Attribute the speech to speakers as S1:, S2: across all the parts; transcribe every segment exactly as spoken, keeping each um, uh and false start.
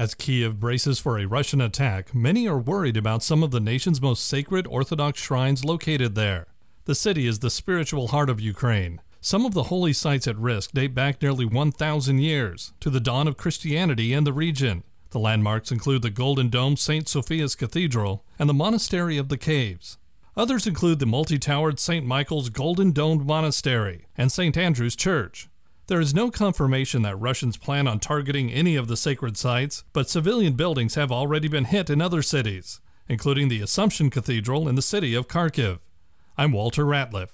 S1: As Kiev braces for a Russian attack, many are worried about some of the nation's most sacred Orthodox shrines located there. The city is the spiritual heart of Ukraine. Some of the holy sites at risk date back nearly one thousand years, to the dawn of Christianity in the region. The landmarks include the Golden Dome Saint Sophia's Cathedral and the Monastery of the Caves. Others include the multi-towered Saint Michael's Golden Domed Monastery and Saint Andrew's Church. There is no confirmation that Russians plan on targeting any of the sacred sites, but civilian buildings have already been hit in other cities, including the Assumption Cathedral in the city of Kharkiv. I'm Walter Ratliff.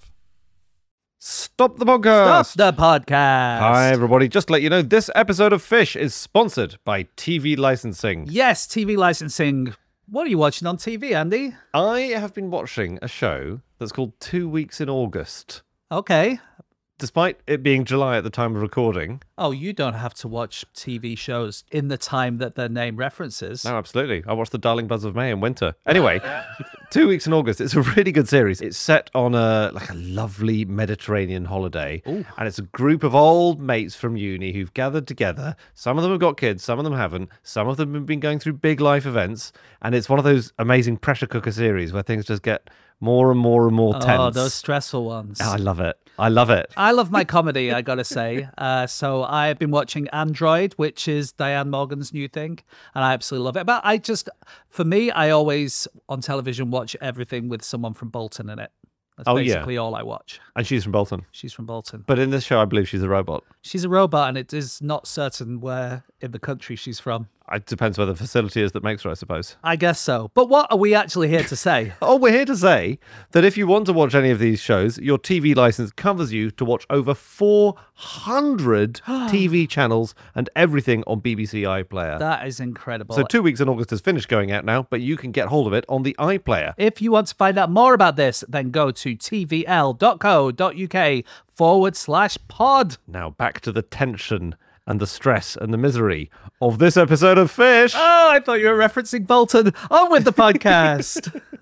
S2: Stop the podcast!
S3: Stop the podcast!
S2: Hi, everybody. Just to let you know, this episode of Fish is sponsored by T V licensing.
S3: Yes, T V licensing. What are you watching on T V, Andy?
S2: I have been watching a show that's called Two Weeks in August.
S3: Okay.
S2: Despite it being July at the time of recording.
S3: Oh, you don't have to watch T V shows in the time that their name references.
S2: No, absolutely. I watched The Darling Buds of May in winter. Anyway, Two Weeks in August. It's a really good series. It's set on a like a lovely Mediterranean holiday.
S3: Ooh.
S2: And it's a group of old mates from uni who've gathered together. Some of them have got kids, some of them haven't. Some of them have been going through big life events. And it's one of those amazing pressure cooker series where things just get more and more and more tense.
S3: Oh, those stressful ones.
S2: Oh, I love it. I love it.
S3: I love my comedy, I gotta say. Uh, so I've been watching Android, which is Diane Morgan's new thing, and I absolutely love it. But I just, for me, I always, on television, watch everything with someone from Bolton in it. That's
S2: Oh,
S3: basically
S2: yeah.
S3: all I watch.
S2: And she's from Bolton.
S3: She's from Bolton.
S2: But in this show, I believe she's a robot.
S3: She's a robot, and it is not certain where in the country she's from.
S2: It depends where the facility is that makes her, I suppose.
S3: I guess so. But what are we actually here to say?
S2: Oh, we're here to say that if you want to watch any of these shows, your T V license covers you to watch over four hundred T V channels and everything on B B C iPlayer.
S3: That is incredible.
S2: So Two Weeks in August has finished going out now, but you can get hold of it on the iPlayer.
S3: If you want to find out more about this, then go to tvl.co.uk forward slash pod.
S2: Now back to the tension and the stress and the misery of this episode of Fish.
S3: Oh, I thought you were referencing Bolton. On with the podcast.